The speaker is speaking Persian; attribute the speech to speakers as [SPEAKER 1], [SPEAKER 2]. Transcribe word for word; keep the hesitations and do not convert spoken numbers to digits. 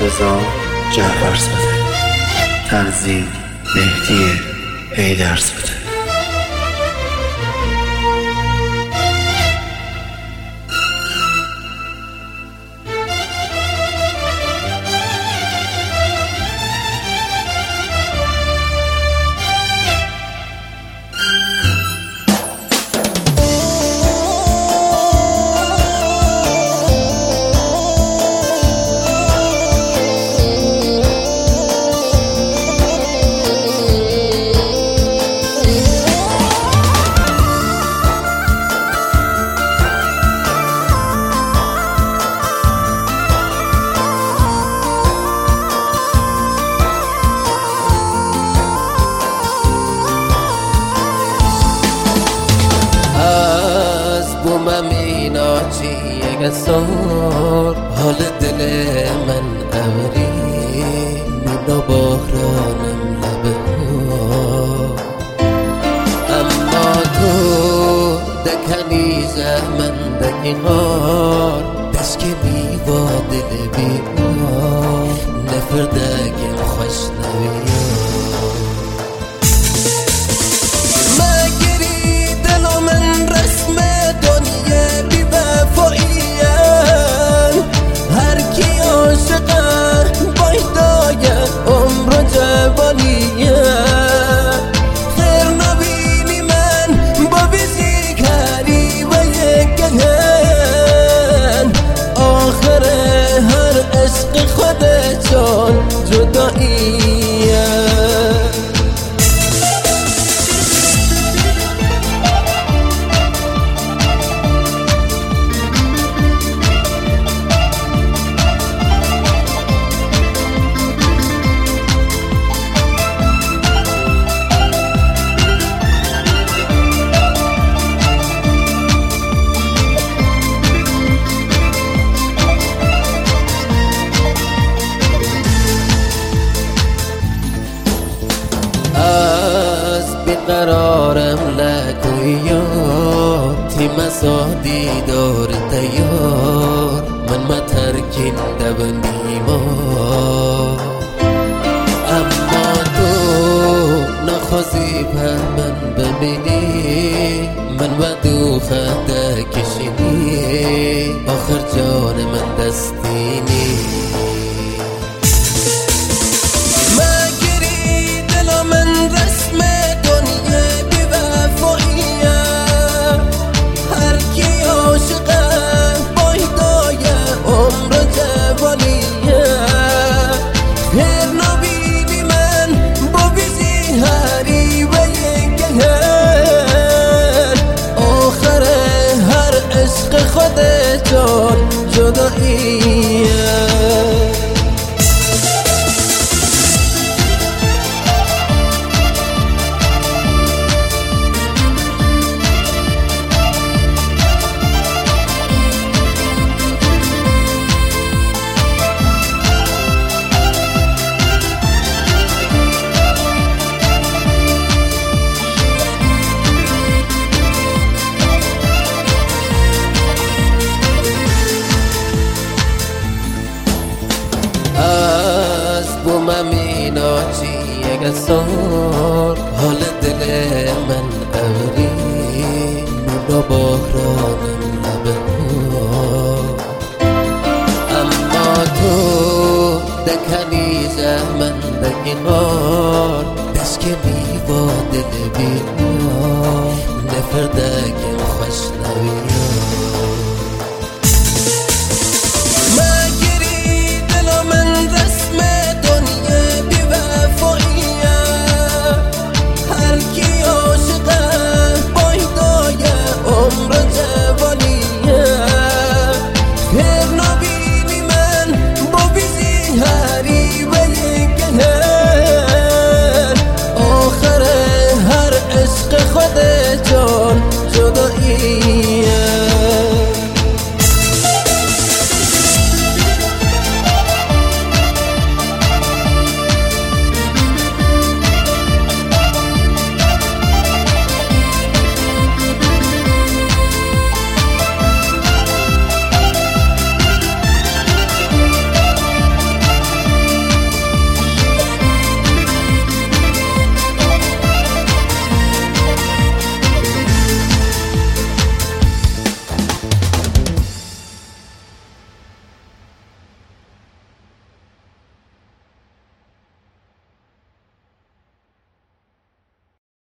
[SPEAKER 1] مرتضی جعفرزاده. تنظیم مهدی حیدرزاده.
[SPEAKER 2] سار حال دل من اوری مینا بحرانم لبه ها، اما تو دکنی زمن دکنار دست میوا دل بیمار نفر دگم خوش نویا مگری دل من رسم دنیا بی وفایی قرارم لکوی یار تیم سادی دار تیار من ما ترکین دبنیما، اما تو نخوازی پر من ببینی من بدو خطا کشینی آخر جان من دستینی مگری دل من رسم خودتون جداییه. سار حال دل من اوری مینا بحرانم لبه ها، اما تو دکنی زمن دکنار دست که میوا دل بیمار نفر دگم خوش نویا